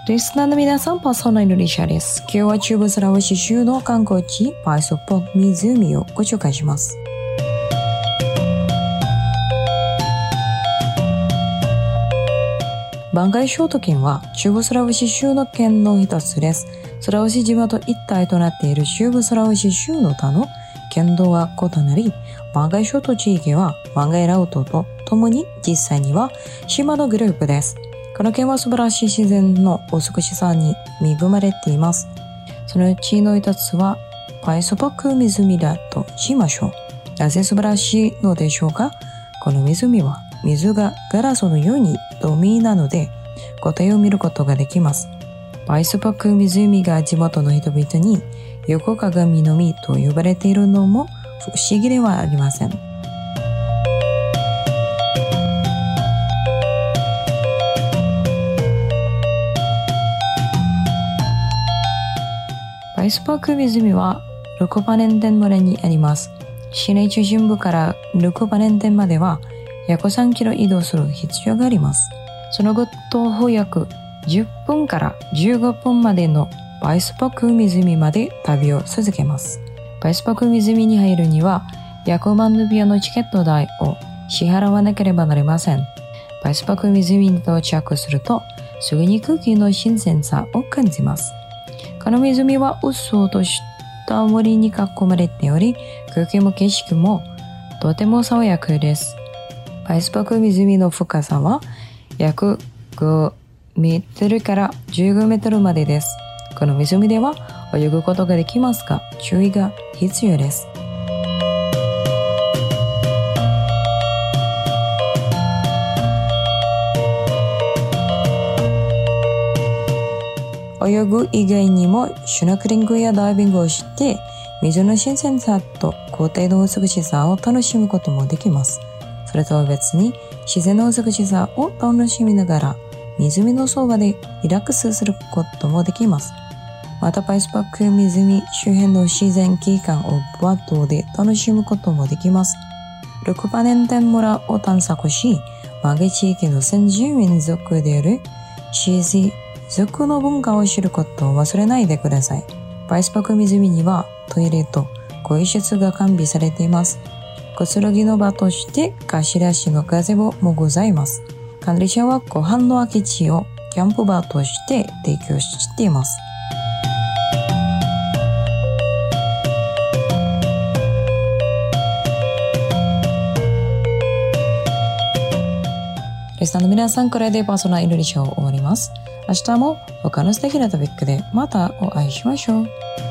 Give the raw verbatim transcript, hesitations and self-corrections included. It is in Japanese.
リスナーの皆さん、パーソナリティのシャです。今日は中部スラワシ州の観光地パイソポク湖をご紹介します。バンガイショート県は中部スラワシ州の県の一つです。スラワシ島と一体となっている中部スラワシ州の他の県道は異なり、バンガイショート地域はバンガイラウトと共に実際には島のグループです。この県は素晴らしい自然の美しさに恵まれています。そのうちの一つはパイソポク湖だとしましょう。なぜ素晴らしいのでしょうか？この湖は水がガラスのように透明なので答えを見ることができます。パイソポク湖が地元の人々に横鏡の実と呼ばれているのも不思議ではありません。パイソポク湖はルコパネンテン村にあります。市内中心部からルコパネンテンまでは約さんキロ移動する必要があります。その後徒歩約じゅっぷんからじゅうごふんまでのパイソポク湖まで旅を続けます。パイソポク湖に入るには約万ルピアのチケット代を支払わなければなりません。パイソポク湖に到着するとすぐに空気の新鮮さを感じます。この湖はうっそうとした森に囲まれており、空気も景色もとても爽やかです。パイソポク湖の深さは約ごメートルからじゅうごメートルまでです。この湖では泳ぐことができますが、注意が必要です。泳ぐ以外にもシュノーケリングやダイビングをして水の新鮮さと高低の美しさを楽しむこともできます。それとは別に自然の美しさを楽しみながら湖のそばでリラックスすることもできます。またパイソポク湖周辺の自然景観をボートで楽しむこともできます。ルコパネンテン村を探索し、バンガイ地域の先住民族であるシーズィ族の文化を知ることを忘れないでください。パイソポク湖にはトイレと更衣室が完備されています。くつろぎの場として貸し出しのガゼボもございます。管理者は湖畔の空き地をキャンプ場として提供しています。リスナーの皆さん、これでパーソナルインドネシアを終わります。明日も他の素敵なトピックでまたお会いしましょう。